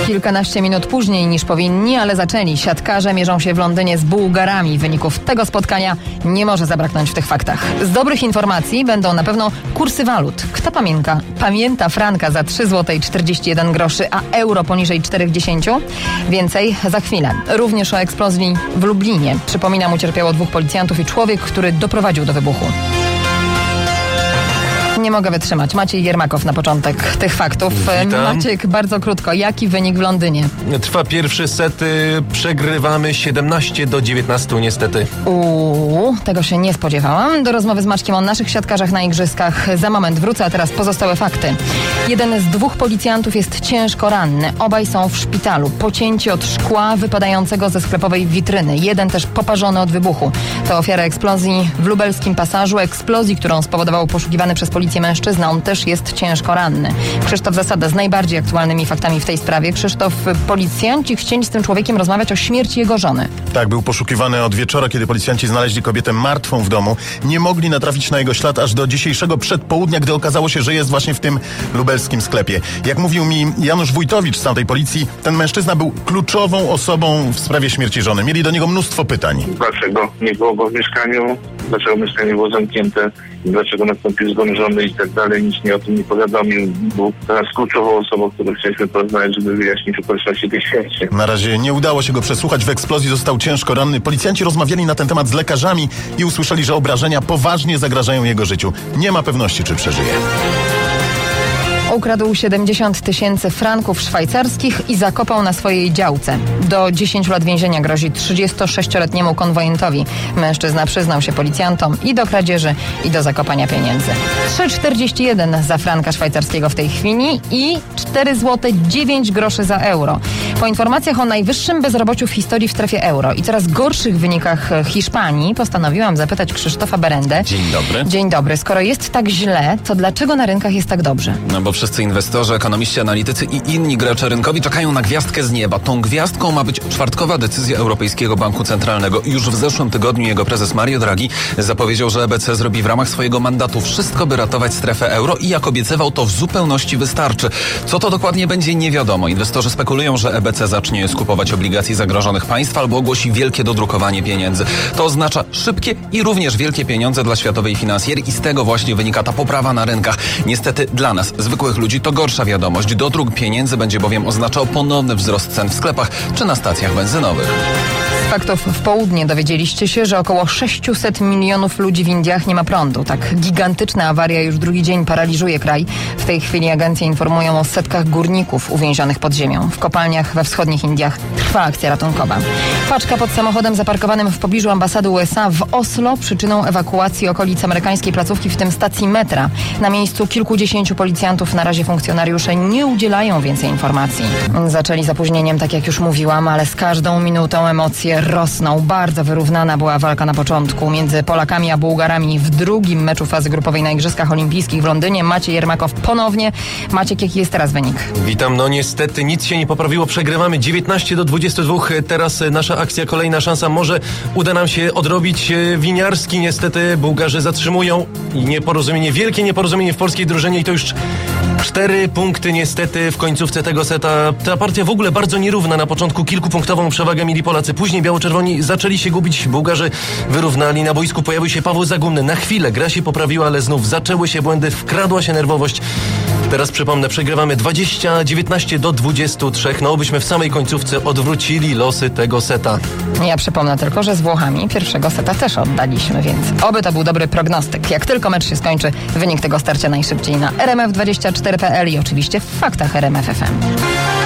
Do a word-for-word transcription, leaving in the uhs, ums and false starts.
Kilkanaście minut później niż powinni, ale zaczęli. Siatkarze mierzą się w Londynie z Bułgarami. Wyników tego spotkania nie może zabraknąć w tych faktach. Z dobrych informacji będą na pewno kursy walut. Kto pamięta? Pamięta franka za trzy złote czterdzieści jeden groszy, a euro poniżej cztery złote dziesięć? Więcej za chwilę. Również o eksplozji w Lublinie. Przypominam, ucierpiało dwóch policjantów i człowiek, który doprowadził do wybuchu. Nie mogę wytrzymać. Maciej Jermakow na początek tych faktów. Witam. Maciek, bardzo krótko. Jaki wynik w Londynie? Trwa pierwszy set. Przegrywamy siedemnaście do dziewiętnastu niestety. Uuu, tego się nie spodziewałam. Do rozmowy z Maćkiem o naszych siatkarzach na igrzyskach za moment wrócę, a teraz pozostałe fakty. Jeden z dwóch policjantów jest ciężko ranny. Obaj są w szpitalu. Pocięci od szkła wypadającego ze sklepowej witryny. Jeden też poparzony od wybuchu. To ofiara eksplozji w lubelskim Pasażu. Eksplozji, którą spowodował poszukiwany przez policję mężczyzna. On też jest ciężko ranny. Krzysztof Zasada z najbardziej aktualnymi faktami w tej sprawie. Krzysztof, policjanci chcieli z tym człowiekiem rozmawiać o śmierci jego żony. Tak, był poszukiwany od wieczora, kiedy policjanci znaleźli kobietę martwą w domu. Nie mogli natrafić na jego ślad aż do dzisiejszego przedpołudnia, gdy okazało się, że jest właśnie w tym lubelskim sklepie. Jak mówił mi Janusz Wójtowicz z tamtej policji, ten mężczyzna był kluczową osobą w sprawie śmierci żony. Mieli do niego mnóstwo pytań. Dlaczego nie było go w mieszkaniu? Dlaczego mieszkanie było zamknięte? Dlaczego nastąpił zgon żony i tak dalej? Nic mnie o tym nie powiadomił. Był teraz kluczową osobą, którą chcieliśmy porozmawiać, żeby wyjaśnić okoliczności tej śmierci. Na razie nie udało się go przesłuchać. W eksplozji został ciężko ranny. Policjanci rozmawiali na ten temat z lekarzami i usłyszeli, że obrażenia poważnie zagrażają jego życiu. Nie ma pewności, czy przeżyje. Ukradł siedemdziesiąt tysięcy franków szwajcarskich i zakopał na swojej działce. Do dziesięciu lat więzienia grozi trzydziestosześcioletniemu konwojentowi. Mężczyzna przyznał się policjantom i do kradzieży, i do zakopania pieniędzy. trzy złote czterdzieści jeden za franka szwajcarskiego w tej chwili i cztery złote dziewięć groszy za euro. Po informacjach o najwyższym bezrobociu w historii w strefie euro i coraz gorszych wynikach Hiszpanii postanowiłam zapytać Krzysztofa Berendę. Dzień dobry. Dzień dobry. Skoro jest tak źle, to dlaczego na rynkach jest tak dobrze? No bo wszyscy inwestorzy, ekonomiści, analitycy i inni gracze rynkowi czekają na gwiazdkę z nieba. Tą gwiazdką ma być czwartkowa decyzja Europejskiego Banku Centralnego. Już w zeszłym tygodniu jego prezes Mario Draghi zapowiedział, że E B C zrobi w ramach swojego mandatu wszystko, by ratować strefę euro i jak obiecywał, to w zupełności wystarczy. Co to dokładnie będzie, nie wiadomo. Inwestorzy spekulują, że E B C zacznie skupować obligacji zagrożonych państw albo ogłosi wielkie dodrukowanie pieniędzy. To oznacza szybkie i również wielkie pieniądze dla światowej finansjery i z tego właśnie wynika ta poprawa na rynkach. Niestety dla nas, zwykłych ludzi, to gorsza wiadomość. Dodruk pieniędzy będzie bowiem oznaczał ponowny wzrost cen w sklepach czy na stacjach benzynowych. Z faktów w południe dowiedzieliście się, że około sześciuset milionów ludzi w Indiach nie ma prądu. Tak gigantyczna awaria już drugi dzień paraliżuje kraj. W tej chwili agencje informują o setkach górników uwięzionych pod ziemią. W kopalniach we wschodnich Indiach trwa akcja ratunkowa. Paczka pod samochodem zaparkowanym w pobliżu ambasady U S A w Oslo przyczyną ewakuacji okolic amerykańskiej placówki, w tym stacji metra. Na miejscu kilkudziesięciu policjantów, na razie funkcjonariusze nie udzielają więcej informacji. Zaczęli z opóźnieniem, tak jak już mówiłam, ale z każdą minutą emocje rosną. Bardzo wyrównana była walka na początku między Polakami a Bułgarami w drugim meczu fazy grupowej na Igrzyskach Olimpijskich w Londynie. Maciej Jermakow ponownie. Maciek, jaki jest teraz wynik? Witam, no niestety nic się nie poprawiło. Przegrywamy dziewiętnaście do dwudziestu dwóch. Teraz nasza akcja, kolejna szansa. Może uda nam się odrobić winiarski. Niestety Bułgarzy zatrzymują i nieporozumienie, wielkie nieporozumienie w polskiej drużynie i to już cztery punkty niestety w końcówce tego seta. Ta partia w ogóle bardzo nierówna. Na początku kilkupunktową przewagę mieli Polacy. Później biało-czerwoni zaczęli się gubić. Bułgarzy wyrównali. Na boisku pojawił się Paweł Zagumny. Na chwilę gra się poprawiła, ale znów zaczęły się błędy. Wkradła się nerwowość. Teraz przypomnę, przegrywamy dwadzieścia dziewiętnaście do dwudziestu trzech. No, byśmy w samej końcówce odwrócili losy tego seta. Ja przypomnę tylko, że z Włochami pierwszego seta też oddaliśmy, więc oby to był dobry prognostyk. Jak tylko mecz się skończy, wynik tego starcia najszybciej na R M F dwadzieścia cztery kropka P L i oczywiście w faktach R M F F M.